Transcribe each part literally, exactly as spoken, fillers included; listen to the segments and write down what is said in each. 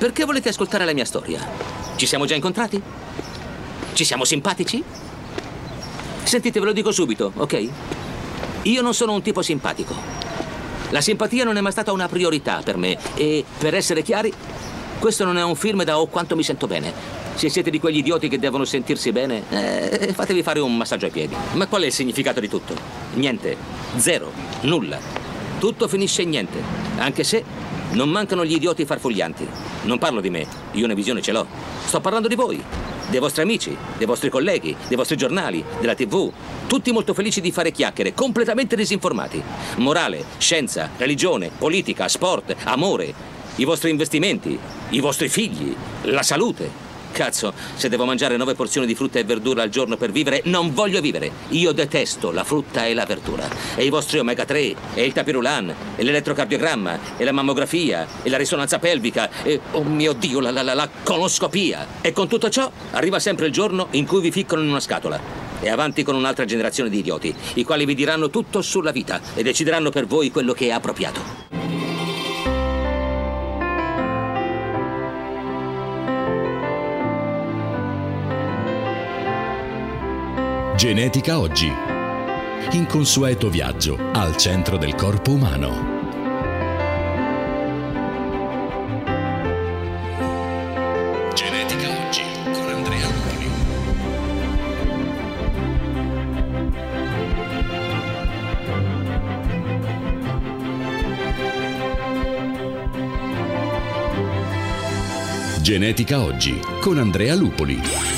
Perché volete ascoltare la mia storia? Ci siamo già incontrati? Ci siamo simpatici? Sentite, ve lo dico subito, ok? Io non sono un tipo simpatico. La simpatia non è mai stata una priorità per me. E, per essere chiari, questo non è un film da oh quanto mi sento bene. Se siete di quegli idioti che devono sentirsi bene, eh, fatevi fare un massaggio ai piedi. Ma qual è il significato di tutto? Niente. Zero. Nulla. Tutto finisce in niente. Anche se non mancano gli idioti farfuglianti. Non parlo di me. Io una visione ce l'ho. Sto parlando di voi. Dei vostri amici, dei vostri colleghi, dei vostri giornali, della tivù. Tutti molto felici di fare chiacchiere, completamente disinformati. Morale, scienza, religione, politica, sport, amore, i vostri investimenti, i vostri figli, la salute. Cazzo, se devo mangiare nove porzioni di frutta e verdura al giorno per vivere, non voglio vivere. Io detesto la frutta e la verdura. E i vostri omega tre, e il tapirulan, e l'elettrocardiogramma, e la mammografia, e la risonanza pelvica, e, oh mio Dio, la, la, la, la coloscopia. E con tutto ciò arriva sempre il giorno in cui vi ficcano in una scatola. E avanti con un'altra generazione di idioti, i quali vi diranno tutto sulla vita e decideranno per voi quello che è appropriato. Genetica oggi. Inconsueto viaggio al centro del corpo umano. Genetica oggi con Andrea Lupoli. Genetica oggi con Andrea Lupoli.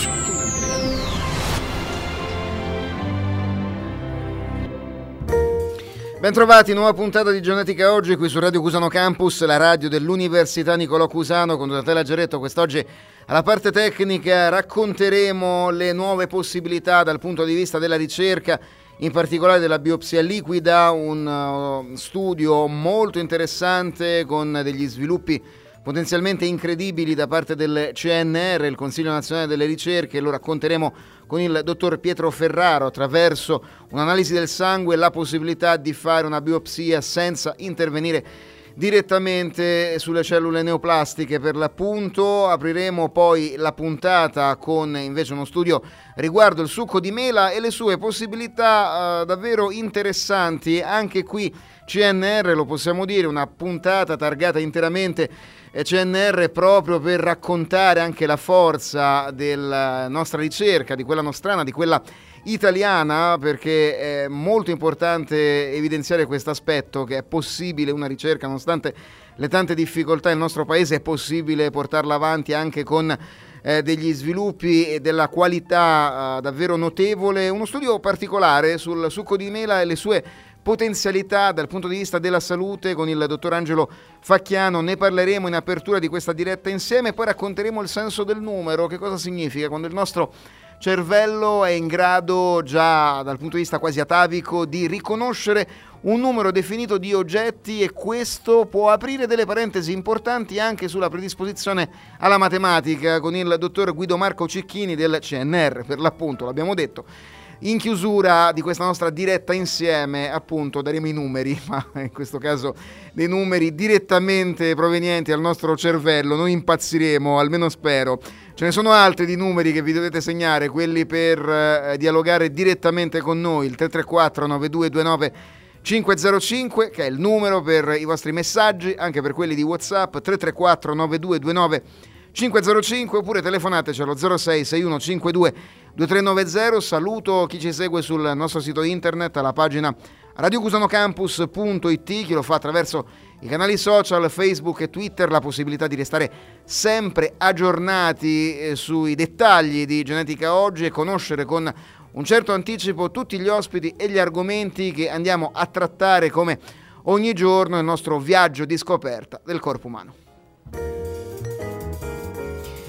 Bentrovati, nuova puntata di Genetica oggi qui su Radio Cusano Campus, la radio dell'Università Niccolò Cusano con Donatella Geretto. Quest'oggi alla parte tecnica racconteremo le nuove possibilità dal punto di vista della ricerca, in particolare della biopsia liquida, un uh, studio molto interessante con degli sviluppi potenzialmente incredibili da parte del C N R, il Consiglio Nazionale delle Ricerche. Lo racconteremo con il dottor Pietro Ferraro attraverso un'analisi del sangue e la possibilità di fare una biopsia senza intervenire direttamente sulle cellule neoplastiche. Per l'appunto apriremo poi la puntata con invece uno studio riguardo il succo di mela e le sue possibilità uh, davvero interessanti. Anche qui C N R, lo possiamo dire, una puntata targata interamente C N R proprio per raccontare anche la forza della nostra ricerca, di quella nostrana, di quella italiana, perché è molto importante evidenziare questo aspetto, che è possibile una ricerca, nonostante le tante difficoltà del nostro paese, è possibile portarla avanti anche con eh, degli sviluppi e della qualità eh, davvero notevole. Uno studio particolare sul succo di mela e le sue potenzialità dal punto di vista della salute con il dottor Angelo Facchiano. Ne parleremo in apertura di questa diretta insieme, poi racconteremo il senso del numero, che cosa significa quando il nostro cervello è in grado già dal punto di vista quasi atavico di riconoscere un numero definito di oggetti, e questo può aprire delle parentesi importanti anche sulla predisposizione alla matematica con il dottor Guido Marco Cecchini del C N R, per l'appunto, l'abbiamo detto. In chiusura di questa nostra diretta insieme, appunto, daremo i numeri, ma in questo caso dei numeri direttamente provenienti dal nostro cervello. Noi impazziremo, almeno spero. Ce ne sono altri di numeri che vi dovete segnare, quelli per eh, dialogare direttamente con noi, il tre tre quattro nove due due nove cinque zero cinque, che è il numero per i vostri messaggi, anche per quelli di WhatsApp, tre tre quattro nove due due nove cinque zero cinque, oppure telefonateci allo zero sei sei uno cinque due due tre nove zero. Saluto chi ci segue sul nostro sito internet, alla pagina radiocusanocampus punto it, chi lo fa attraverso i canali social Facebook e Twitter, la possibilità di restare sempre aggiornati eh, sui dettagli di Genetica oggi e conoscere con un certo anticipo tutti gli ospiti e gli argomenti che andiamo a trattare come ogni giorno nel nostro viaggio di scoperta del corpo umano.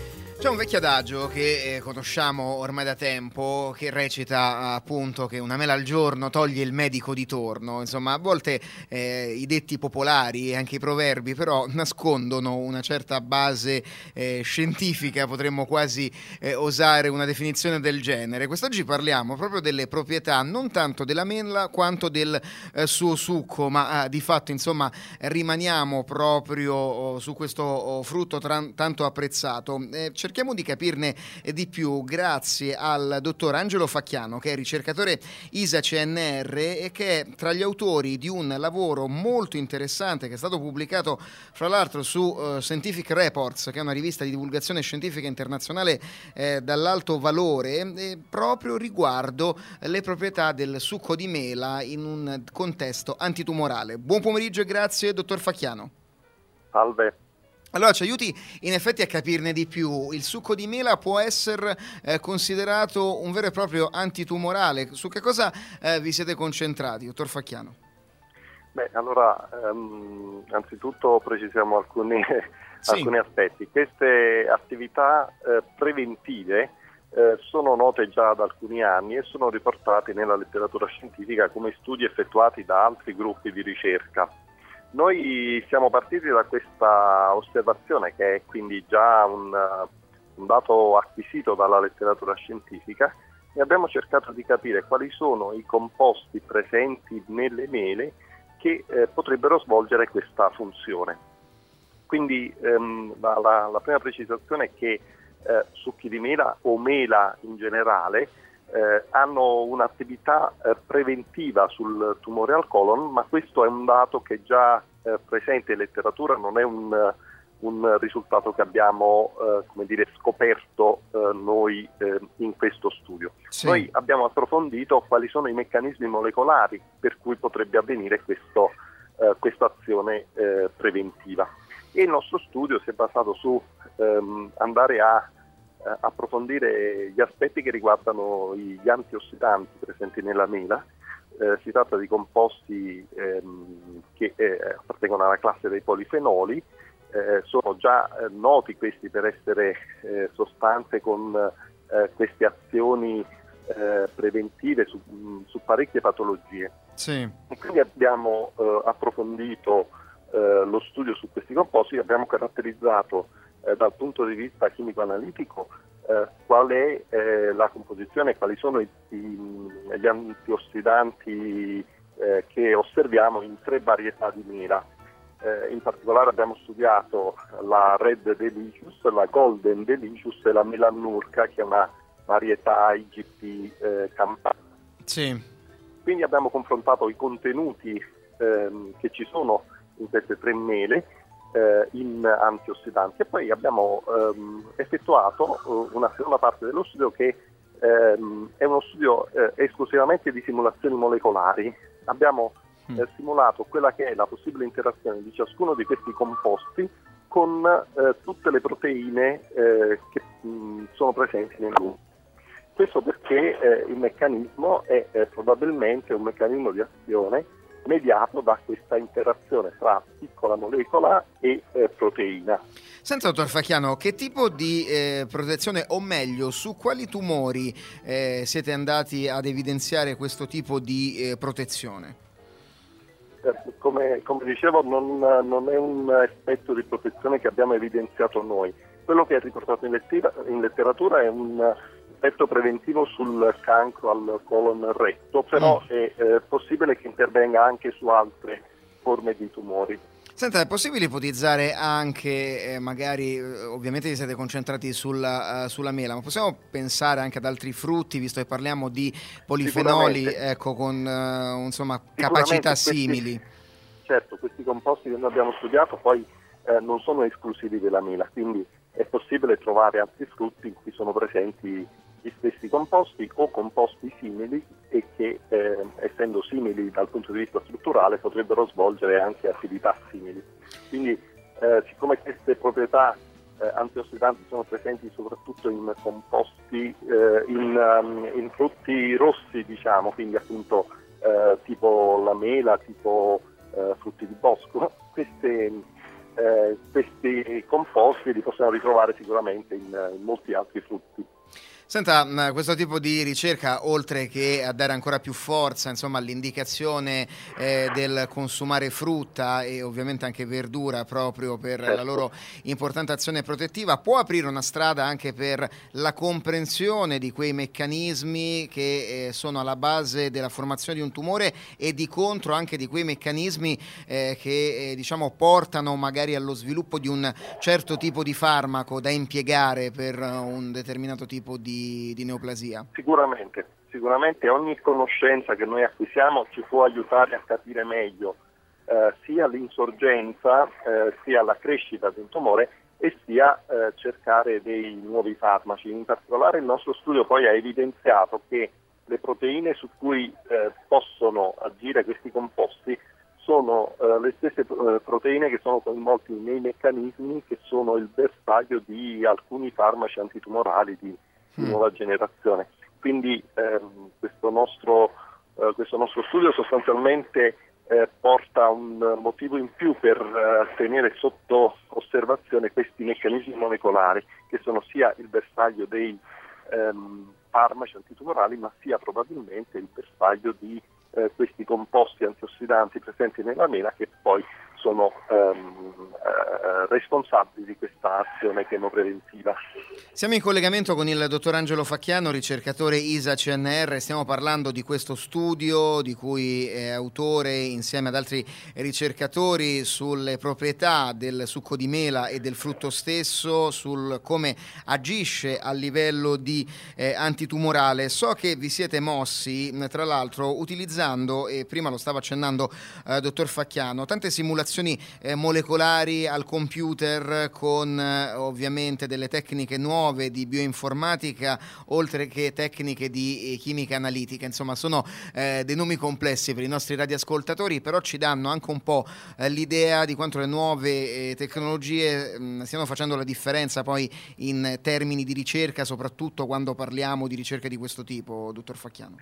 C'è un vecchio adagio che eh, conosciamo ormai da tempo, che recita appunto che una mela al giorno toglie il medico di torno. Insomma, a volte eh, i detti popolari e anche i proverbi però nascondono una certa base eh, scientifica, potremmo quasi eh, osare una definizione del genere. Quest'oggi parliamo proprio delle proprietà non tanto della mela quanto del eh, suo succo, ma eh, di fatto insomma rimaniamo proprio oh, su questo oh, frutto tran- tanto apprezzato. Eh, Cerchiamo di capirne di più grazie al dottor Angelo Facchiano, che è ricercatore I S A C N R e che è tra gli autori di un lavoro molto interessante che è stato pubblicato fra l'altro su uh, Scientific Reports, che è una rivista di divulgazione scientifica internazionale eh, dall'alto valore, eh, proprio riguardo le proprietà del succo di mela in un contesto antitumorale. Buon pomeriggio e grazie, dottor Facchiano. Salve. Allora, ci aiuti in effetti a capirne di più. Il succo di mela può essere eh, considerato un vero e proprio antitumorale. Su che cosa eh, vi siete concentrati, dottor Facchiano? Beh, allora, um, anzitutto precisiamo alcuni, sì. alcuni aspetti. Queste attività eh, preventive eh, sono note già da alcuni anni e sono riportate nella letteratura scientifica come studi effettuati da altri gruppi di ricerca. Noi siamo partiti da questa osservazione, che è quindi già un, un dato acquisito dalla letteratura scientifica, e abbiamo cercato di capire quali sono i composti presenti nelle mele che eh, potrebbero svolgere questa funzione. Quindi ehm, la, la, la prima precisazione è che eh, succhi di mela o mela in generale Eh, hanno un'attività eh, preventiva sul tumore al colon, ma questo è un dato che è già eh, presente in letteratura, non è un, un risultato che abbiamo eh, come dire, scoperto eh, noi eh, in questo studio. Sì. Noi abbiamo approfondito quali sono i meccanismi molecolari per cui potrebbe avvenire questo, eh, questa azione eh, preventiva. E il nostro studio si è basato su ehm, andare a approfondire gli aspetti che riguardano gli antiossidanti presenti nella mela. Eh, si tratta di composti ehm, che eh, appartengono alla classe dei polifenoli, eh, sono già eh, noti questi per essere eh, sostanze con eh, queste azioni eh, preventive su, su parecchie patologie. Sì. E quindi abbiamo eh, approfondito eh, lo studio su questi composti, abbiamo caratterizzato Eh, dal punto di vista chimico-analitico eh, qual è eh, la composizione e quali sono i, i, gli antiossidanti eh, che osserviamo in tre varietà di mela. Eh, in particolare abbiamo studiato la Red Delicious, la Golden Delicious e la Melannurca, che è una varietà I G P eh, campana. Sì. Quindi abbiamo confrontato i contenuti ehm, che ci sono in queste tre mele in antiossidanti, e poi abbiamo ehm, effettuato una seconda parte dello studio che ehm, è uno studio eh, esclusivamente di simulazioni molecolari. Abbiamo mm. eh, simulato quella che è la possibile interazione di ciascuno di questi composti con eh, tutte le proteine eh, che mh, sono presenti nell'uovo. Questo perché eh, il meccanismo è eh, probabilmente un meccanismo di azione mediato da questa interazione tra piccola molecola e eh, proteina. Senta, dottor Facchiano, che tipo di eh, protezione, o meglio, su quali tumori eh, siete andati ad evidenziare questo tipo di eh, protezione? Eh, come, come dicevo, non, non è un aspetto di protezione che abbiamo evidenziato noi. Quello che è riportato in, lettera, in letteratura è un effetto preventivo sul cancro al colon retto, però mm. è eh, possibile che intervenga anche su altre forme di tumori. Senta, è possibile ipotizzare anche, eh, magari, ovviamente vi siete concentrati sulla, uh, sulla mela, ma possiamo pensare anche ad altri frutti, visto che parliamo di polifenoli, ecco, con uh, insomma capacità questi, simili? Certo, questi composti che noi abbiamo studiato poi eh, non sono esclusivi della mela, quindi è possibile trovare altri frutti in cui sono presenti gli stessi composti o composti simili e che, eh, essendo simili dal punto di vista strutturale, potrebbero svolgere anche attività simili. Quindi, eh, siccome queste proprietà eh, antiossidanti sono presenti soprattutto in composti, eh, in, um, in frutti rossi, diciamo, quindi appunto eh, tipo la mela, tipo eh, frutti di bosco, queste eh, questi composti li possiamo ritrovare sicuramente in, in molti altri frutti. Senta, questo tipo di ricerca, oltre che a dare ancora più forza, insomma, all'indicazione eh, del consumare frutta e ovviamente anche verdura proprio per certo. la loro importante azione protettiva, può aprire una strada anche per la comprensione di quei meccanismi che eh, sono alla base della formazione di un tumore e di contro anche di quei meccanismi eh, che eh, diciamo portano magari allo sviluppo di un certo tipo di farmaco da impiegare per un determinato tipo di di neoplasia? Sicuramente, sicuramente ogni conoscenza che noi acquisiamo ci può aiutare a capire meglio eh, sia l'insorgenza, eh, sia la crescita di un tumore e sia eh, cercare dei nuovi farmaci. In particolare il nostro studio poi ha evidenziato che le proteine su cui eh, possono agire questi composti sono eh, le stesse eh, proteine che sono coinvolte nei meccanismi che sono il bersaglio di alcuni farmaci antitumorali di di nuova generazione. Quindi ehm, questo, nostro, eh, questo nostro studio sostanzialmente eh, porta un motivo in più per eh, tenere sotto osservazione questi meccanismi molecolari che sono sia il bersaglio dei ehm, farmaci antitumorali ma sia probabilmente il bersaglio di eh, questi composti antiossidanti presenti nella mela che poi sono ehm, eh, responsabili di questa azione chemopreventiva. Siamo in collegamento con il dottor Angelo Facchiano, ricercatore I S A C N R. Stiamo parlando di questo studio di cui è autore insieme ad altri ricercatori sulle proprietà del succo di mela e del frutto stesso, sul come agisce a livello di eh, antitumorale. So che vi siete mossi, tra l'altro, utilizzando, e prima lo stava accennando eh, dottor Facchiano, tante simulazioni eh, molecolari al computer con eh, ovviamente delle tecniche nuove di bioinformatica oltre che tecniche di eh, chimica analitica. Insomma, sono eh, dei nomi complessi per i nostri radioascoltatori, però ci danno anche un po' eh, l'idea di quanto le nuove eh, tecnologie mh, stiano facendo la differenza poi in termini di ricerca, soprattutto quando parliamo di ricerca di questo tipo, dottor Facchiano.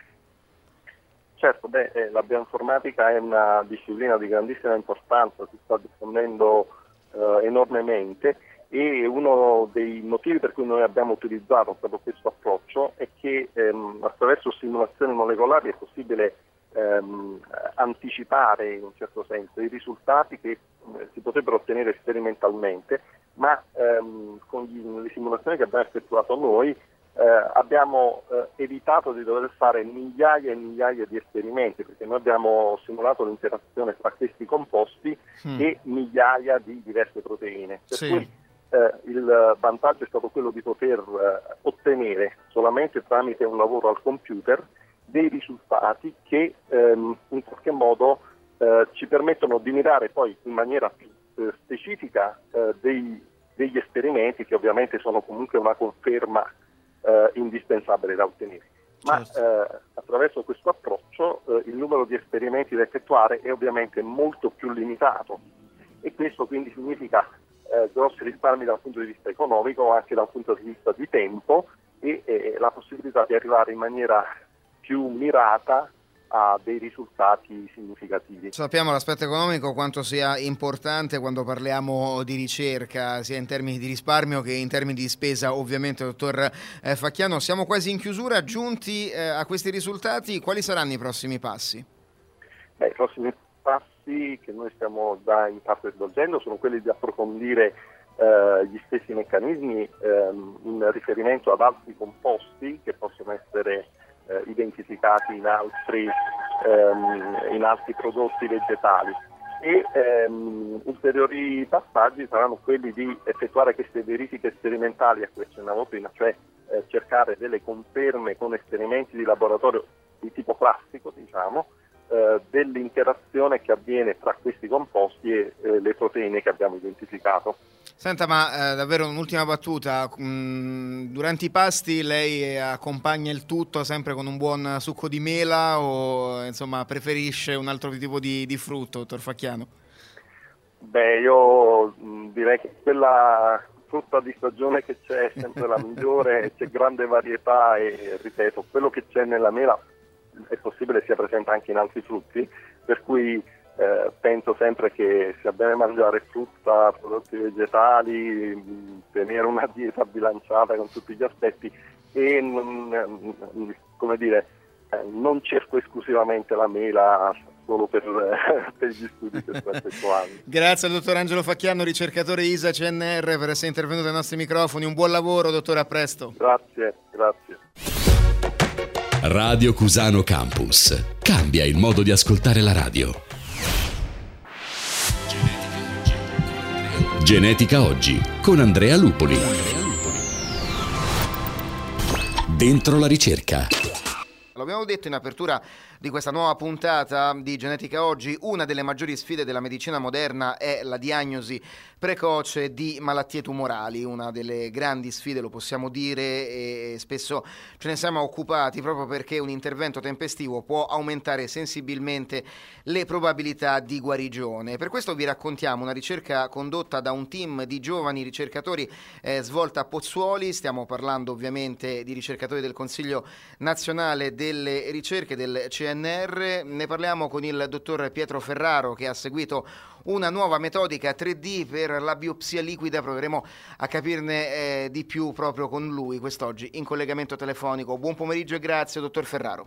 Certo, beh, eh, la bioinformatica è una disciplina di grandissima importanza, si sta diffondendo eh, enormemente e uno dei motivi per cui noi abbiamo utilizzato proprio questo approccio è che ehm, attraverso simulazioni molecolari è possibile ehm, anticipare in un certo senso i risultati che eh, si potrebbero ottenere sperimentalmente, ma ehm, con gli, le simulazioni che abbiamo effettuato noi Eh, abbiamo eh, evitato di dover fare migliaia e migliaia di esperimenti perché noi abbiamo simulato l'interazione tra questi composti mm. e migliaia di diverse proteine. Per sì. cui eh, il vantaggio è stato quello di poter eh, ottenere solamente tramite un lavoro al computer dei risultati che ehm, in qualche modo eh, ci permettono di mirare poi in maniera più eh, specifica eh, dei, degli esperimenti che ovviamente sono comunque una conferma Eh, indispensabile da ottenere. Ma certo. eh, attraverso questo approccio eh, il numero di esperimenti da effettuare è ovviamente molto più limitato e questo quindi significa eh, grossi risparmi dal punto di vista economico, anche dal punto di vista di tempo e eh, la possibilità di arrivare in maniera più mirata a dei risultati significativi. Sappiamo l'aspetto economico quanto sia importante quando parliamo di ricerca, sia in termini di risparmio che in termini di spesa, ovviamente, dottor eh, Facchiano. Siamo quasi in chiusura, giunti eh, a questi risultati, quali saranno i prossimi passi? Beh, i prossimi passi che noi stiamo già in parte svolgendo sono quelli di approfondire eh, gli stessi meccanismi ehm, in riferimento ad altri composti che possono essere Eh, identificati in altri, ehm, in altri prodotti vegetali e ehm, ulteriori passaggi saranno quelli di effettuare queste verifiche sperimentali a cui accennavo prima, cioè eh, cercare delle conferme con esperimenti di laboratorio di tipo classico, diciamo, eh, dell'interazione che avviene tra questi composti e eh, le proteine che abbiamo identificato. Senta, ma eh, davvero un'ultima battuta, mm, durante i pasti lei accompagna il tutto sempre con un buon succo di mela o insomma preferisce un altro tipo di, di frutto, dottor Facchiano? Beh, io mh, direi che quella frutta di stagione che c'è è sempre la migliore, c'è grande varietà e ripeto, quello che c'è nella mela è possibile sia presente anche in altri frutti, per cui Eh, penso sempre che sia bene mangiare frutta, prodotti vegetali, mh, tenere una dieta bilanciata con tutti gli aspetti e non, come dire, eh, non cerco esclusivamente la mela solo per, eh, per gli studi che sto effettuando. Grazie al dottor Angelo Facchiano, ricercatore I S A C N R, per essere intervenuto ai nostri microfoni. Un buon lavoro, dottore, a presto. Grazie, grazie. Radio Cusano Campus. Cambia il modo di ascoltare la radio. Genetica Oggi con Andrea Lupoli. Dentro la ricerca. L'abbiamo detto in apertura di questa nuova puntata di Genetica Oggi, una delle maggiori sfide della medicina moderna è la diagnosi precoce di malattie tumorali, una delle grandi sfide, lo possiamo dire, e spesso ce ne siamo occupati proprio perché un intervento tempestivo può aumentare sensibilmente le probabilità di guarigione. Per questo vi raccontiamo una ricerca condotta da un team di giovani ricercatori eh, svolta a Pozzuoli. Stiamo parlando ovviamente di ricercatori del Consiglio Nazionale delle Ricerche del C N R. Ne parliamo con il dottor Pietro Ferraro, che ha seguito una nuova metodica tre D per la biopsia liquida. Proveremo a capirne eh, di più proprio con lui quest'oggi in collegamento telefonico. Buon pomeriggio e grazie, dottor Ferraro.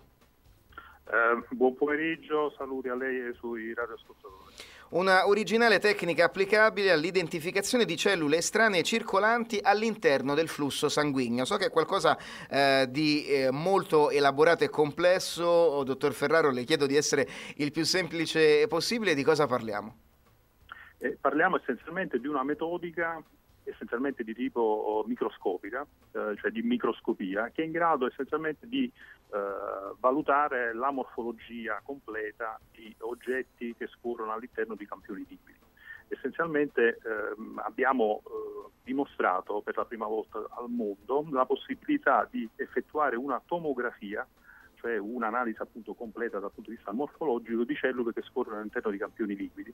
Eh, buon pomeriggio, saluti a lei e ai suoi radioascoltatori. Una originale tecnica applicabile all'identificazione di cellule estranee circolanti all'interno del flusso sanguigno. So che è qualcosa eh, di eh, molto elaborato e complesso. Dottor Ferraro, le chiedo di essere il più semplice possibile. Di cosa parliamo? Eh, parliamo essenzialmente di una metodica essenzialmente di tipo microscopica, eh, cioè di microscopia, che è in grado essenzialmente di eh, valutare la morfologia completa di oggetti che scorrono all'interno di campioni liquidi. Essenzialmente ehm, abbiamo eh, dimostrato per la prima volta al mondo la possibilità di effettuare una tomografia, cioè un'analisi appunto completa dal punto di vista morfologico di cellule che scorrono all'interno di campioni liquidi.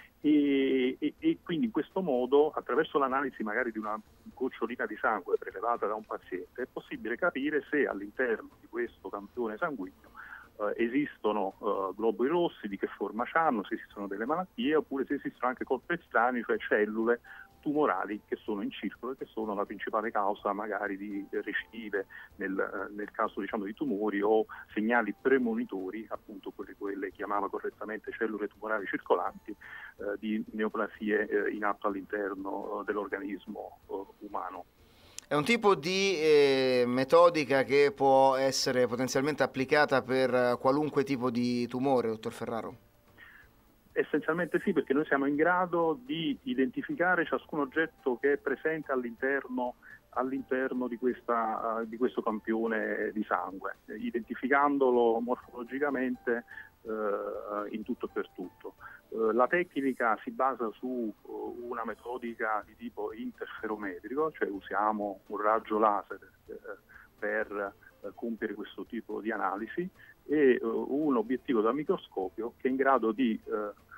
E, e, e quindi in questo modo, attraverso l'analisi magari di una gocciolina di sangue prelevata da un paziente, è possibile capire se all'interno di questo campione sanguigno eh, esistono eh, globuli rossi, di che forma hanno, se esistono delle malattie, oppure se esistono anche corpi estranei, cioè cellule tumorali che sono in circolo e che sono la principale causa magari di recidive nel, nel caso diciamo di tumori o segnali premonitori, appunto quelle, quelle chiamava correttamente cellule tumorali circolanti, eh, di neoplasie eh, in atto all'interno eh, dell'organismo eh, umano. È un tipo di eh, metodica che può essere potenzialmente applicata per qualunque tipo di tumore, dottor Ferraro? Essenzialmente sì, perché noi siamo in grado di identificare ciascun oggetto che è presente all'interno, all'interno di, questa, uh, di questo campione di sangue, identificandolo morfologicamente uh, in tutto e per tutto. Uh, la tecnica si basa su uh, una metodica di tipo interferometrico, cioè usiamo un raggio laser uh, per uh, compiere questo tipo di analisi, e uh, un obiettivo da microscopio che è in grado di uh,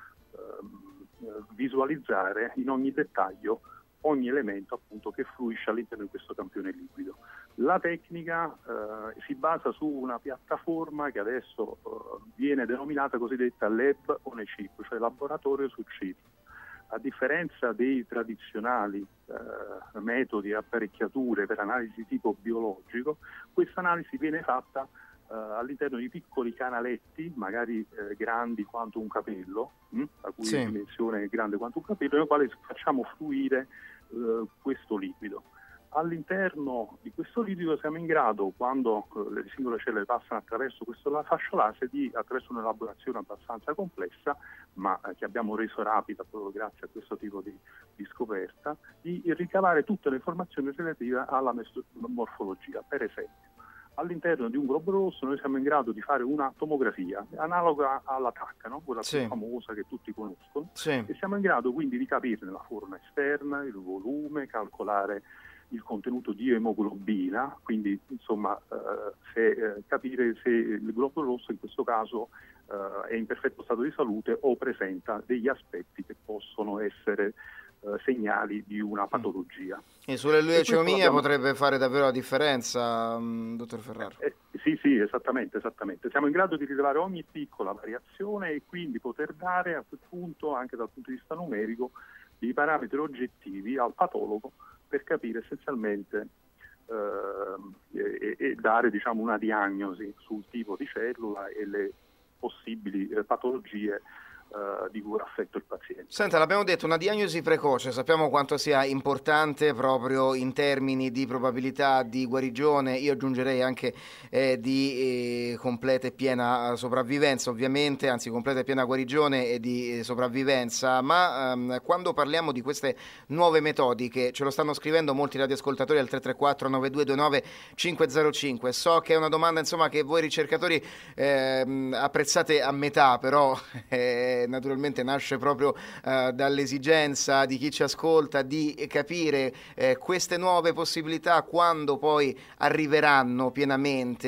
uh, visualizzare in ogni dettaglio ogni elemento appunto che fluisce all'interno di questo campione liquido. La tecnica uh, si basa su una piattaforma che adesso uh, viene denominata cosiddetta Lab on a Chip, cioè laboratorio su chip. A differenza dei tradizionali uh, metodi e apparecchiature per analisi di tipo biologico, questa analisi viene fatta Uh, all'interno di piccoli canaletti, magari eh, grandi quanto un capello, mh, la cui sì. dimensione è grande quanto un capello, nel quale facciamo fluire uh, questo liquido. All'interno di questo liquido siamo in grado, quando uh, le singole cellule passano attraverso questo fascio laser, di, attraverso un'elaborazione abbastanza complessa, ma eh, che abbiamo reso rapida proprio grazie a questo tipo di, di scoperta, di ricavare tutte le informazioni relative alla morfologia. Per esempio, all'interno di un globulo rosso noi siamo in grado di fare una tomografia analoga alla T A C, no? Quella sì. più famosa che tutti conoscono, sì. e siamo in grado quindi di capirne la forma esterna, il volume, calcolare il contenuto di emoglobina, quindi insomma eh, se, eh, capire se il globulo rosso in questo caso eh, è in perfetto stato di salute o presenta degli aspetti che possono essere eh, segnali di una patologia. E sull'eleucemia abbiamo... potrebbe fare davvero la differenza, mh, dottor Ferraro? Eh, Sì, sì, esattamente, esattamente. Siamo in grado di rilevare ogni piccola variazione e quindi poter dare a quel punto, anche dal punto di vista numerico, dei parametri oggettivi al patologo per capire essenzialmente eh, e, e dare, diciamo, una diagnosi sul tipo di cellula e le possibili eh, patologie Uh, di cui affetto il paziente. Senta, l'abbiamo detto, una diagnosi precoce, sappiamo quanto sia importante proprio in termini di probabilità di guarigione, io aggiungerei anche eh, di eh, completa e piena sopravvivenza, ovviamente, anzi completa e piena guarigione e di eh, sopravvivenza, ma ehm, quando parliamo di queste nuove metodiche, ce lo stanno scrivendo molti radioascoltatori al tre tre quattro nove due due nove cinque zero cinque, so che è una domanda, insomma, che voi ricercatori ehm, apprezzate a metà, però eh, naturalmente nasce proprio eh, dall'esigenza di chi ci ascolta di capire eh, queste nuove possibilità quando poi arriveranno pienamente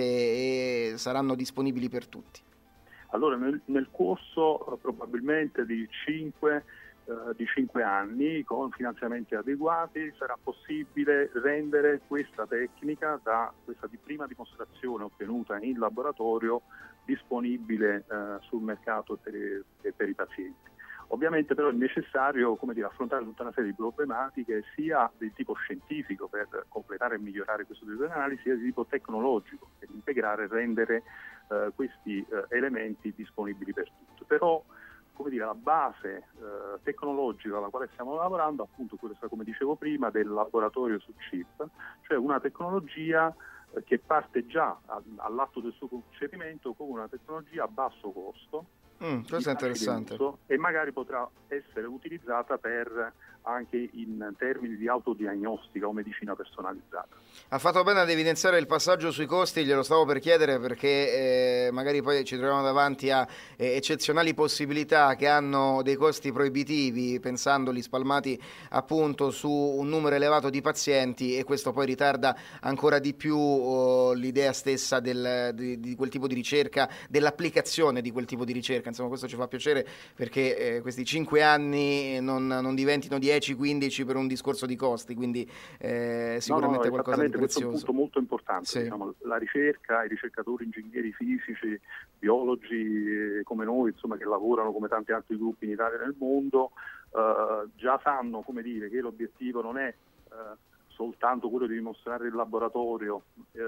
e saranno disponibili per tutti. Allora, nel, nel corso eh, probabilmente di cinque eh, di cinque anni, con finanziamenti adeguati, sarà possibile rendere questa tecnica, da questa di prima dimostrazione ottenuta in laboratorio, disponibile eh, sul mercato per, i, per i pazienti. Ovviamente però è necessario, come dire, affrontare tutta una serie di problematiche sia del tipo scientifico per completare e migliorare questo tipo di analisi, sia di tipo tecnologico per integrare e rendere eh, questi eh, elementi disponibili per tutti. Però, come dire, la base eh, tecnologica alla quale stiamo lavorando, appunto questa, come dicevo prima, del laboratorio su chip, cioè una tecnologia che parte già all'atto del suo concepimento come una tecnologia a basso costo, mm, questo è interessante, uso, e magari potrà essere utilizzata per anche in termini di autodiagnostica o medicina personalizzata. Ha fatto bene ad evidenziare il passaggio sui costi, glielo stavo per chiedere perché eh, magari poi ci troviamo davanti a eh, eccezionali possibilità che hanno dei costi proibitivi, pensandoli spalmati appunto su un numero elevato di pazienti, e questo poi ritarda ancora di più oh, l'idea stessa del, di, di quel tipo di ricerca, dell'applicazione di quel tipo di ricerca. Insomma, questo ci fa piacere perché eh, questi cinque anni non, non diventino dieci quindici per un discorso di costi, quindi eh, sicuramente no, no, qualcosa di questo prezioso. è un punto molto importante. Sì. Diciamo, la ricerca, i ricercatori, ingegneri fisici, biologi eh, come noi, insomma, che lavorano come tanti altri gruppi in Italia e nel mondo, eh, già sanno, come dire, che l'obiettivo non è eh, soltanto quello di dimostrare in laboratorio eh,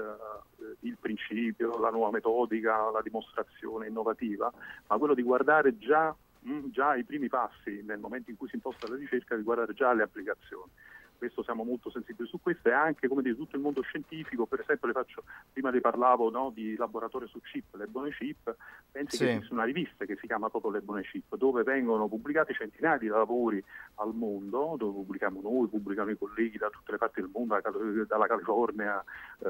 il principio, la nuova metodica, la dimostrazione innovativa, ma quello di guardare già già i primi passi nel momento in cui si imposta la ricerca, di guardare già le applicazioni. Questo siamo molto sensibili su questo, e anche, come dire, tutto il mondo scientifico. Per esempio, le faccio, prima vi parlavo, no, di laboratorio su chip, l'Ebbone Chip, pensi sì. che esiste una rivista che si chiama proprio l'Ebbone Chip, dove vengono pubblicati centinaia di lavori al mondo, dove pubblichiamo noi, pubblicano i colleghi da tutte le parti del mondo, dalla California, eh,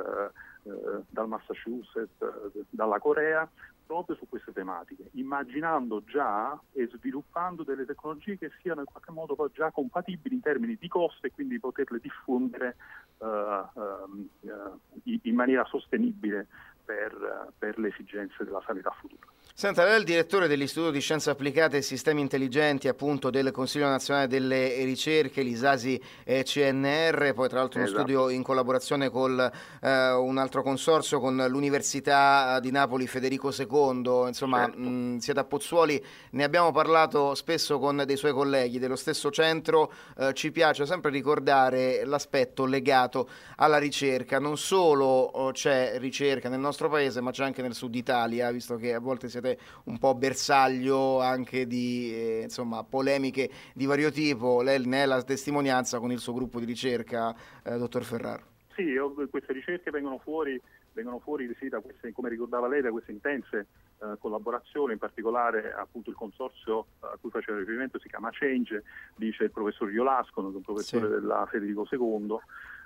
eh, dal Massachusetts, eh, dalla Corea, proprio su queste tematiche, immaginando già e sviluppando delle tecnologie che siano in qualche modo poi già compatibili in termini di costo, e quindi poterle diffondere uh, uh, uh, in maniera sostenibile per, uh, per le esigenze della sanità futura. Senta, lei è il direttore dell'Istituto di Scienze Applicate e Sistemi Intelligenti, appunto, del Consiglio Nazionale delle Ricerche, l'I S A S I eh, C N R, poi tra l'altro uno esatto. studio in collaborazione con eh, un altro consorzio, con l'Università di Napoli Federico secondo, insomma, certo. mh, siete a Pozzuoli, ne abbiamo parlato spesso con dei suoi colleghi dello stesso centro, eh, ci piace sempre ricordare l'aspetto legato alla ricerca, non solo oh, c'è ricerca nel nostro paese, ma c'è anche nel sud Italia, visto che a volte siete un po' bersaglio anche di eh, insomma polemiche di vario tipo. Lei ne è la testimonianza con il suo gruppo di ricerca, eh, dottor Ferraro. Sì, io, queste ricerche vengono fuori, vengono fuori sì, da queste, come ricordava lei, da queste intense eh, collaborazioni, in particolare appunto il consorzio a cui faceva riferimento si chiama Change, dice il professor Iolasco, un professore sì. della Federico secondo,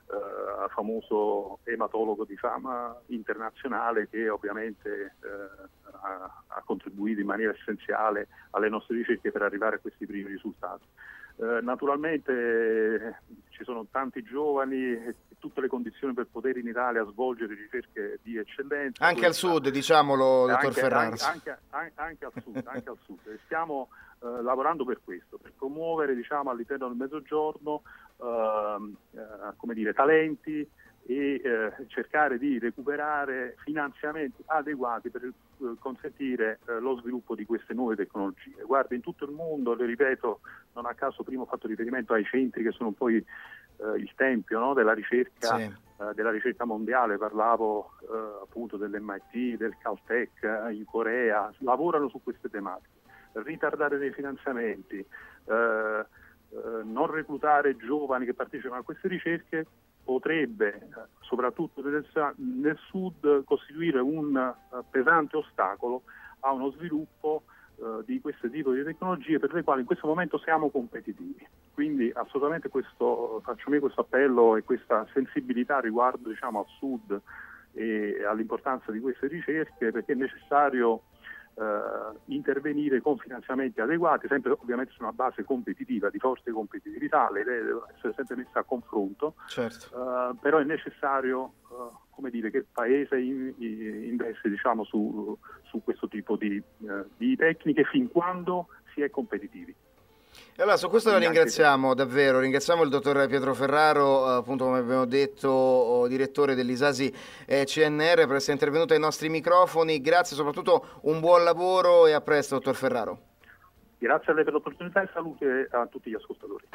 Uh, famoso ematologo di fama internazionale, che ovviamente uh, ha, ha contribuito in maniera essenziale alle nostre ricerche per arrivare a questi primi risultati. Uh, naturalmente eh, ci sono tanti giovani e tutte le condizioni per poter in Italia svolgere ricerche di eccellenza. Anche questa, al sud, diciamolo, dottor Ferraro. Anche, anche, anche al sud, anche al sud. Stiamo uh, lavorando per questo, per promuovere, diciamo, all'interno del Mezzogiorno Uh, uh, come dire, talenti e eh, cercare di recuperare finanziamenti adeguati per eh, consentire eh, lo sviluppo di queste nuove tecnologie. Guarda, in tutto il mondo, le ripeto, non a caso prima ho fatto riferimento ai centri che sono poi eh, il tempio, no, della ricerca, sì. eh, della ricerca mondiale, parlavo eh, appunto dell'M I T, del Caltech eh, in Corea, lavorano su queste tematiche. Ritardare dei finanziamenti, eh, eh, non reclutare giovani che partecipano a queste ricerche potrebbe, soprattutto nel, nel sud, costituire un uh, pesante ostacolo a uno sviluppo uh, di questo tipo di tecnologie per le quali in questo momento siamo competitivi. Quindi assolutamente questo, faccio mio questo appello e questa sensibilità riguardo, diciamo, al sud e all'importanza di queste ricerche, perché è necessario Uh, intervenire con finanziamenti adeguati, sempre ovviamente su una base competitiva, di forte competitività, le idee devono essere sempre messe a confronto, certo. uh, però è necessario uh, come dire, che il Paese in, in, investe, diciamo, su, su questo tipo di, uh, di tecniche fin quando si è competitivi. E allora su questo la ringraziamo davvero, ringraziamo il dottor Pietro Ferraro, appunto come abbiamo detto, direttore dell'Isasi eh, C N R, per essere intervenuto ai nostri microfoni. Grazie, soprattutto un buon lavoro e a presto, dottor Ferraro. Grazie a lei per l'opportunità e salute a tutti gli ascoltatori.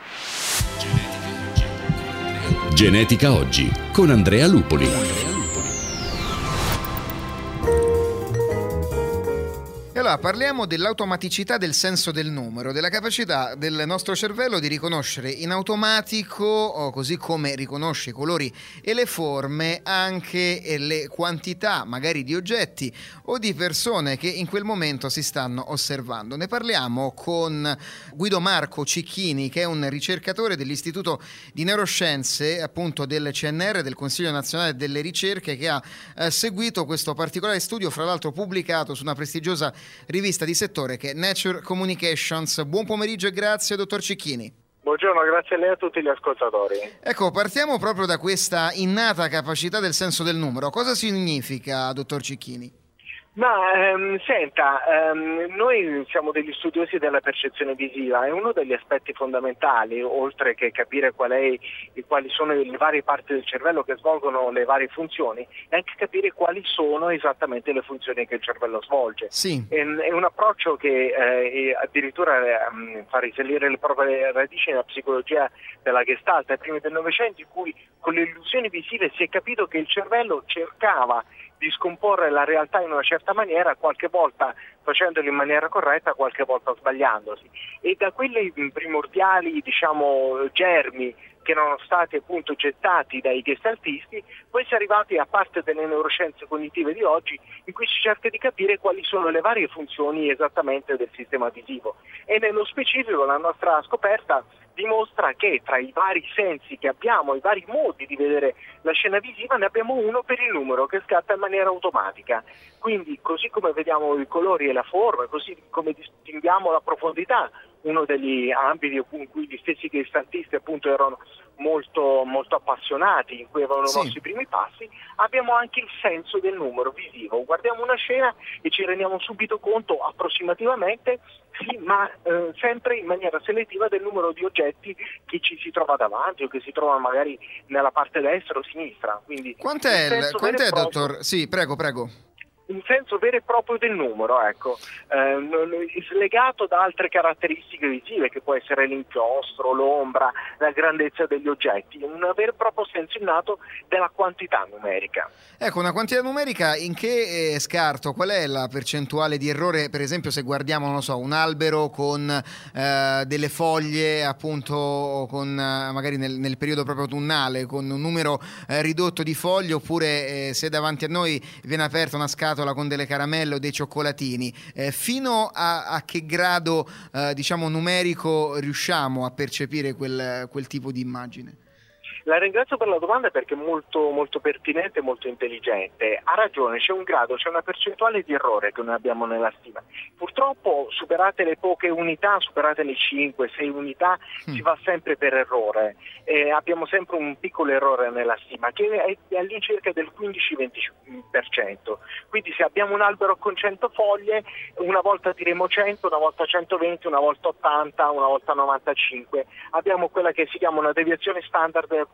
Genetica Oggi con Andrea Lupoli. Allora, parliamo dell'automaticità del senso del numero, della capacità del nostro cervello di riconoscere in automatico, o così come riconosce i colori e le forme, anche le quantità magari di oggetti o di persone che in quel momento si stanno osservando. Ne parliamo con Guido Marco Cicchini, che è un ricercatore dell'Istituto di Neuroscienze, appunto del C N R, del Consiglio Nazionale delle Ricerche, che ha eh, seguito questo particolare studio, fra l'altro pubblicato su una prestigiosa rivista di settore che è Nature Communications. Buon pomeriggio e grazie, dottor Cicchini. Buongiorno, grazie a lei e a tutti gli ascoltatori. Ecco, partiamo proprio da questa innata capacità del senso del numero. Cosa significa, dottor Cicchini? Ma ehm, senta, ehm, noi siamo degli studiosi della percezione visiva e uno degli aspetti fondamentali, oltre che capire qual è, quali sono le varie parti del cervello che svolgono le varie funzioni, è anche capire quali sono esattamente le funzioni che il cervello svolge. Sì. È, è un approccio che eh, addirittura eh, fa risalire le proprie radici nella psicologia della Gestalt ai primi del Novecento, in cui con le illusioni visive si è capito che il cervello cercava di scomporre la realtà in una certa maniera, qualche volta facendolo in maniera corretta, qualche volta sbagliandosi. E da quelli primordiali, diciamo, germi che erano stati appunto gettati dai gestaltisti, poi si è arrivati a parte delle neuroscienze cognitive di oggi, in cui si cerca di capire quali sono le varie funzioni esattamente del sistema visivo. E nello specifico la nostra scoperta dimostra che tra i vari sensi che abbiamo, i vari modi di vedere la scena visiva, ne abbiamo uno per il numero che scatta in maniera automatica. Quindi così come vediamo i colori e la forma, così come distinguiamo la profondità, uno degli ambiti in cui gli stessi gestaltisti appunto erano molto, molto appassionati, in cui avevano sì. mosso i primi passi, abbiamo anche il senso del numero visivo. Guardiamo una scena e ci rendiamo subito conto approssimativamente, sì, ma eh, sempre in maniera selettiva, del numero di oggetti che ci si trova davanti o che si trovano magari nella parte destra o sinistra. Quindi quant'è, il, quant'è dottor? Sì, prego, prego. Un senso vero e proprio del numero, ecco, eh, slegato da altre caratteristiche visive, che può essere l'inchiostro, l'ombra, la grandezza degli oggetti, un vero e proprio senso innato della quantità numerica. Ecco, una quantità numerica in che eh, scarto? Qual è la percentuale di errore, per esempio, se guardiamo, non lo so, un albero con eh, delle foglie, appunto, con eh, magari nel, nel periodo proprio autunnale, con un numero eh, ridotto di foglie, oppure eh, se davanti a noi viene aperta una scatola con delle caramelle o dei cioccolatini, eh, fino a, a che grado eh, diciamo numerico riusciamo a percepire quel, quel tipo di immagine? La ringrazio per la domanda perché è molto, molto pertinente e molto intelligente. Ha ragione, c'è un grado, c'è una percentuale di errore che noi abbiamo nella stima. Purtroppo, superate le poche unità, superate le cinque sei unità, mm. si va sempre per errore. Eh, abbiamo sempre un piccolo errore nella stima che è all'incirca del quindici venti per cento. Quindi se abbiamo un albero con cento foglie, una volta diremo cento, una volta centoventi, una volta ottanta, una volta novantacinque. Abbiamo quella che si chiama una deviazione standard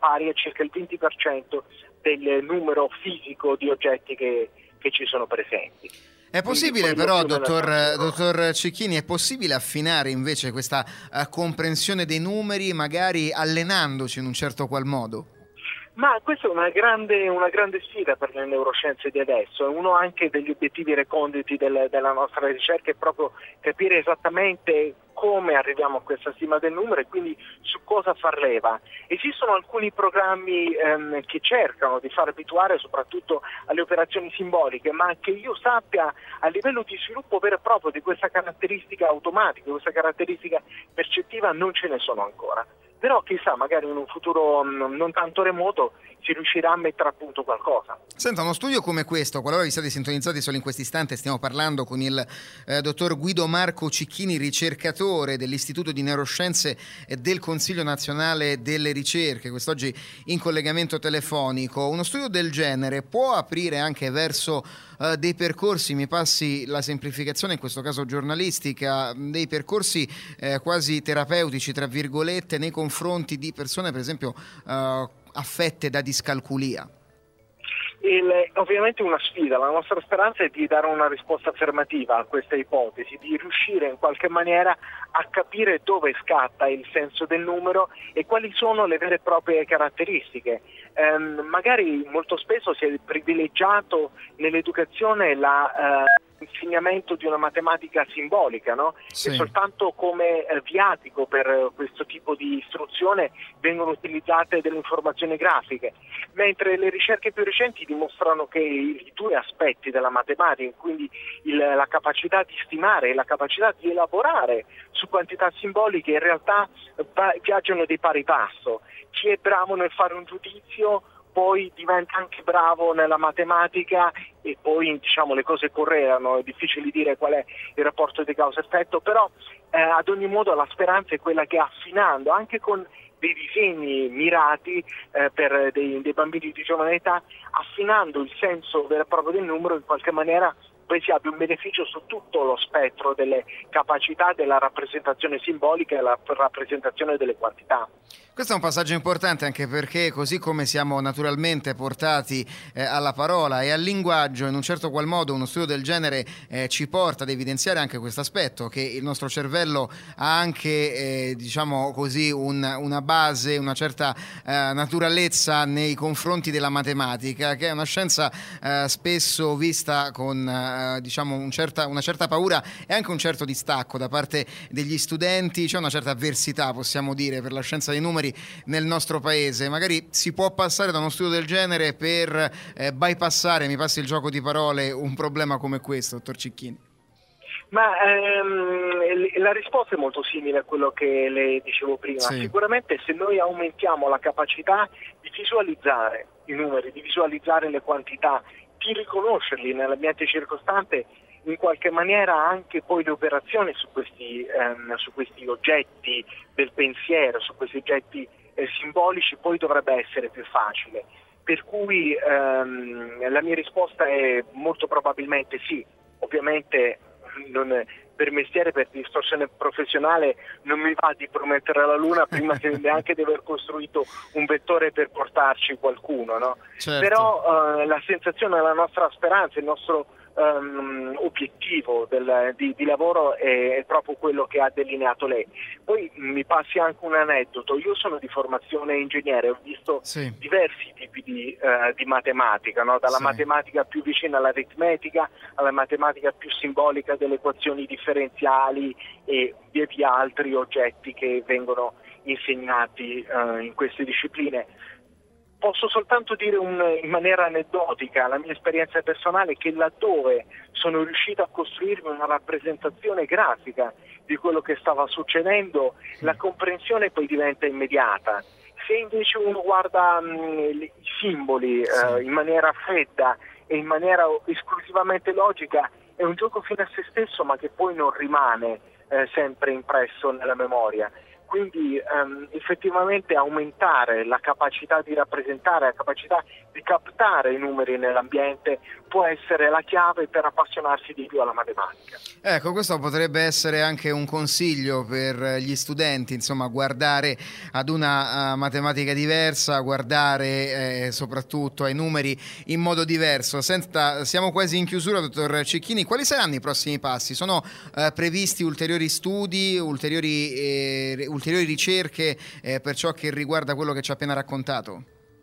pari a circa il venti per cento del numero fisico di oggetti che, che ci sono presenti. È possibile però, dottor, dottor Cecchini, è possibile affinare invece questa uh, comprensione dei numeri, magari allenandoci in un certo qual modo? Ma questa è una grande, una grande sfida per le neuroscienze di adesso. Uno anche degli obiettivi reconditi del, della nostra ricerca è proprio capire esattamente come arriviamo a questa stima del numero e quindi su cosa far leva. Esistono alcuni programmi ehm, che cercano di far abituare soprattutto alle operazioni simboliche, ma che io sappia a livello di sviluppo vero e proprio di questa caratteristica automatica, questa caratteristica percettiva non ce ne sono ancora. Però chissà, magari in un futuro non tanto remoto si riuscirà a mettere a punto qualcosa. Senta, uno studio come questo, qualora vi siate sintonizzati solo in questo istante, stiamo parlando con il eh, dottor Guido Marco Cicchini, ricercatore dell'Istituto di Neuroscienze e del Consiglio Nazionale delle Ricerche, quest'oggi in collegamento telefonico. Uno studio del genere può aprire anche verso eh, dei percorsi, mi passi la semplificazione, in questo caso giornalistica, dei percorsi eh, quasi terapeutici, tra virgolette, nei confronti di persone, per esempio, eh, affette da discalculia? Il, ovviamente una sfida, la nostra speranza è di dare una risposta affermativa a questa ipotesi, di riuscire in qualche maniera a capire dove scatta il senso del numero e quali sono le vere e proprie caratteristiche. Ehm, magari molto spesso si è privilegiato nell'educazione la... Eh, insegnamento di una matematica simbolica, no? Sì. E soltanto come eh, viatico per eh, questo tipo di istruzione vengono utilizzate delle informazioni grafiche, mentre le ricerche più recenti dimostrano che i due aspetti della matematica, quindi il, la capacità di stimare e la capacità di elaborare su quantità simboliche, in realtà eh, viaggiano di pari passo. Chi è bravo nel fare un giudizio poi diventa anche bravo nella matematica e poi diciamo le cose correlano, è difficile dire qual è il rapporto di causa-effetto, però eh, ad ogni modo la speranza è quella che affinando anche con dei disegni mirati eh, per dei, dei bambini di giovane età, affinando il senso vero e proprio del numero, in qualche maniera poi si abbia un beneficio su tutto lo spettro delle capacità della rappresentazione simbolica e la rappresentazione delle quantità. Questo è un passaggio importante anche perché così come siamo naturalmente portati eh, alla parola e al linguaggio, in un certo qual modo uno studio del genere eh, ci porta ad evidenziare anche questo aspetto, che il nostro cervello ha anche eh, diciamo così un, una base, una certa eh, naturalezza nei confronti della matematica, che è una scienza eh, spesso vista con eh, diciamo un certa, una certa paura e anche un certo distacco da parte degli studenti. C'è una certa avversità, possiamo dire, per la scienza dei numeri nel nostro paese. Magari si può passare da uno studio del genere per eh, bypassare, mi passi il gioco di parole, un problema come questo, dottor Cicchini? Ma ehm, la risposta è molto simile a quello che le dicevo prima. Sì. Sicuramente se noi aumentiamo la capacità di visualizzare i numeri, di visualizzare le quantità, di riconoscerli nell'ambiente circostante, in qualche maniera anche poi le operazioni su questi, ehm, su questi oggetti del pensiero, su questi oggetti eh, simbolici, poi dovrebbe essere più facile. Per cui ehm, la mia risposta è molto probabilmente sì. Ovviamente non, per mestiere, per distorsione professionale, non mi va di promettere la luna prima che neanche di aver costruito un vettore per portarci qualcuno, no? Certo. Però eh, la sensazione, la nostra speranza, il nostro Um, obiettivo del, di, di lavoro è, è proprio quello che ha delineato lei. Poi mi passi anche un aneddoto. Io sono di formazione ingegnere, ho visto sì. diversi tipi di, uh, di matematica, no? Dalla sì. matematica più vicina all'aritmetica alla matematica più simbolica delle equazioni differenziali e via via altri oggetti che vengono insegnati uh, in queste discipline. Posso soltanto dire un, in maniera aneddotica la mia esperienza personale, che laddove sono riuscito a costruirmi una rappresentazione grafica di quello che stava succedendo, la comprensione poi diventa immediata. Se invece uno guarda mh, i simboli sì. eh, in maniera fredda e in maniera esclusivamente logica, è un gioco fine a se stesso, ma che poi non rimane eh, sempre impresso nella memoria. quindi ehm, effettivamente aumentare la capacità di rappresentare, la capacità di captare i numeri nell'ambiente può essere la chiave per appassionarsi di più alla matematica. Ecco, questo potrebbe essere anche un consiglio per gli studenti, insomma, guardare ad una uh, matematica diversa, guardare eh, soprattutto ai numeri in modo diverso. Senta, siamo quasi in chiusura, dottor Cecchini, quali saranno i prossimi passi? Sono uh, previsti ulteriori studi, ulteriori, eh, ulteriori ricerche eh, per ciò che riguarda quello che ci ha appena raccontato?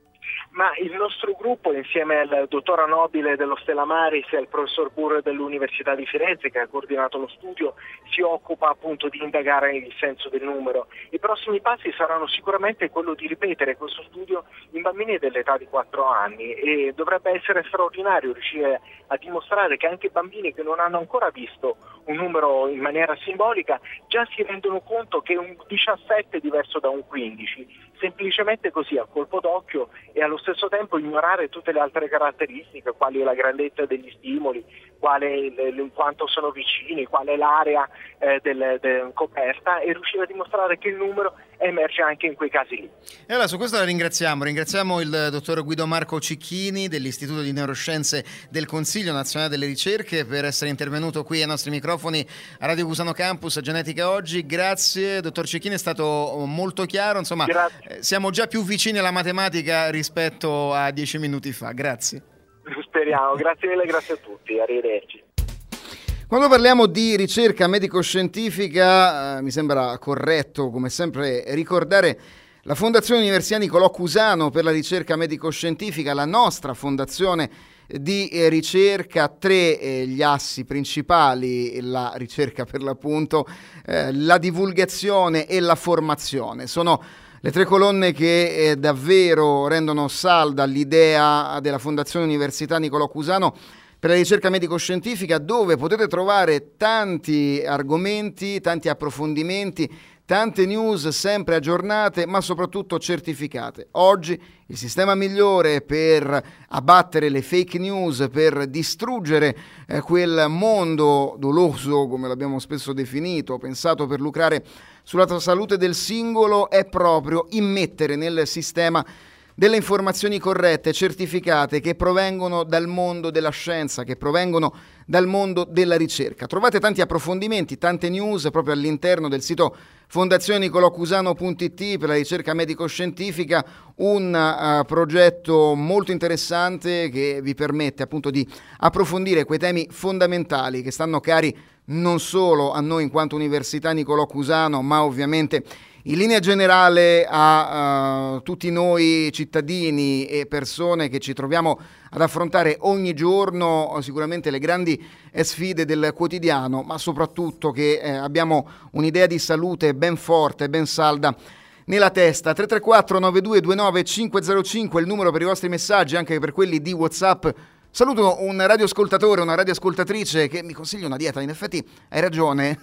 Ma il nostro gruppo, insieme al dottor Anobile dello Stella Maris e al professor Burr dell'Università di Firenze, che ha coordinato lo studio, si occupa appunto di indagare il senso del numero. I prossimi passi saranno sicuramente quello di ripetere questo studio in bambini dell'età di quattro anni, e dovrebbe essere straordinario riuscire a dimostrare che anche bambini che non hanno ancora visto un numero in maniera simbolica già si rendono conto che un diciassette è diverso da un quindici, semplicemente così a colpo d'occhio, e allo stesso tempo ignorare tutte le altre caratteristiche, quali la grandezza degli stimoli, quale le, le, quanto sono vicini, qual è l'area eh, del, del coperta, e riuscire a dimostrare che il numero emerge anche in quei casi lì. E allora su questo la ringraziamo, ringraziamo il dottor Guido Marco Cecchini dell'Istituto di Neuroscienze del Consiglio Nazionale delle Ricerche per essere intervenuto qui ai nostri microfoni a Radio Cusano Campus, a Genetica Oggi. Grazie dottor Cecchini, è stato molto chiaro, insomma Grazie. Siamo già più vicini alla matematica rispetto a dieci minuti fa. Grazie. Speriamo, grazie mille, grazie a tutti, arrivederci. Quando parliamo di ricerca medico-scientifica, eh, mi sembra corretto, come sempre, ricordare la Fondazione Università Nicolò Cusano per la ricerca medico-scientifica, la nostra fondazione di eh, ricerca, tre eh, gli assi principali, la ricerca per l'appunto, eh, la divulgazione e la formazione. Sono le tre colonne che eh, davvero rendono salda l'idea della Fondazione Università Nicolò Cusano per la ricerca medico-scientifica, dove potete trovare tanti argomenti, tanti approfondimenti, tante news sempre aggiornate, ma soprattutto certificate. Oggi il sistema migliore per abbattere le fake news, per distruggere eh, quel mondo doloso, come l'abbiamo spesso definito, pensato per lucrare sulla salute del singolo, è proprio immettere nel sistema delle informazioni corrette, certificate, che provengono dal mondo della scienza, che provengono dal mondo della ricerca. Trovate tanti approfondimenti, tante news proprio all'interno del sito fondazione nicolò cusano punto it per la ricerca medico-scientifica, un uh, progetto molto interessante che vi permette appunto di approfondire quei temi fondamentali che stanno cari non solo a noi in quanto Università Nicolò Cusano, ma ovviamente in linea generale a uh, tutti noi cittadini e persone che ci troviamo ad affrontare ogni giorno sicuramente le grandi eh, sfide del quotidiano, ma soprattutto che eh, abbiamo un'idea di salute ben forte, ben salda nella testa. Tre tre quattro nove due due nove cinque zero cinque il numero per i vostri messaggi, anche per quelli di WhatsApp. Saluto un radioascoltatore, una radioascoltatrice che mi consiglia una dieta. In effetti hai ragione.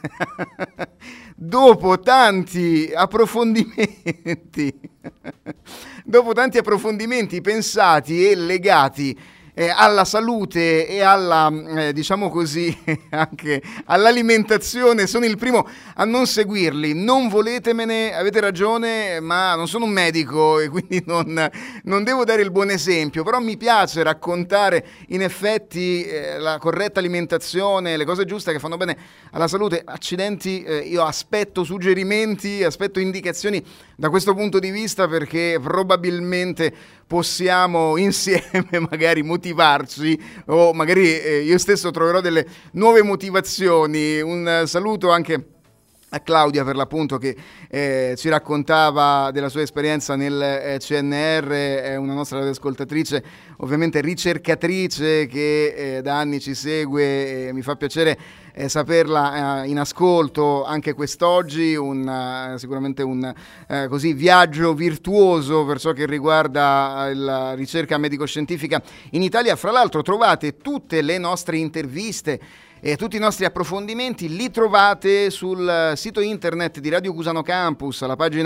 Dopo tanti approfondimenti, dopo tanti approfondimenti pensati e legati eh, alla salute e alla, eh, diciamo così, anche all'alimentazione, sono il primo a non seguirli. Non voletemene, avete ragione, ma non sono un medico e quindi non, non devo dare il buon esempio, però mi piace raccontare in effetti eh, la corretta alimentazione, le cose giuste che fanno bene alla salute. Accidenti, eh, io aspetto suggerimenti, aspetto indicazioni da questo punto di vista, perché probabilmente possiamo insieme magari motivarci, o magari eh, io stesso troverò delle nuove motivazioni. Un saluto anche a Claudia, per l'appunto, che eh, ci raccontava della sua esperienza nel eh, C N R, è una nostra ascoltatrice, ovviamente ricercatrice, che eh, da anni ci segue, e mi fa piacere eh, saperla eh, in ascolto anche quest'oggi. Un, uh, sicuramente un uh, così viaggio virtuoso per ciò che riguarda la ricerca medico-scientifica in Italia. Fra l'altro trovate tutte le nostre interviste e tutti i nostri approfondimenti li trovate sul sito internet di Radio Cusano Campus, alla pagina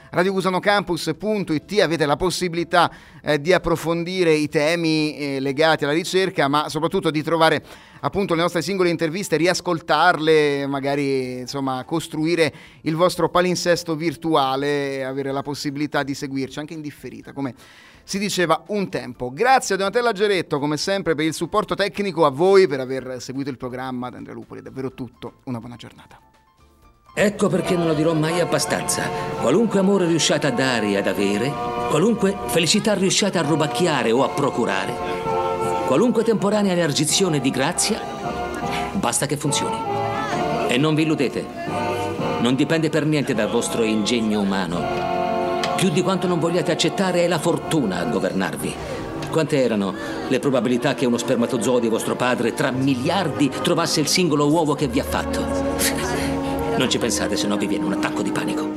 radiocusano campus punto it, avete la possibilità eh, di approfondire i temi eh, legati alla ricerca, ma soprattutto di trovare appunto le nostre singole interviste, riascoltarle, magari insomma costruire il vostro palinsesto virtuale e avere la possibilità di seguirci anche in differita, come si diceva un tempo. Grazie a Donatella Geretto come sempre per il supporto tecnico, a voi per aver seguito il programma. Da Andrea Lupoli è davvero tutto, una buona giornata. Ecco perché non lo dirò mai abbastanza. Qualunque amore riusciate a dare e ad avere, qualunque felicità riusciate a rubacchiare o a procurare, qualunque temporanea elargizione di grazia, basta che funzioni. E non vi illudete, non dipende per niente dal vostro ingegno umano. Più di quanto non vogliate accettare è la fortuna a governarvi. Quante erano le probabilità che uno spermatozoo di vostro padre tra miliardi trovasse il singolo uovo che vi ha fatto? Non ci pensate, se no vi viene un attacco di panico.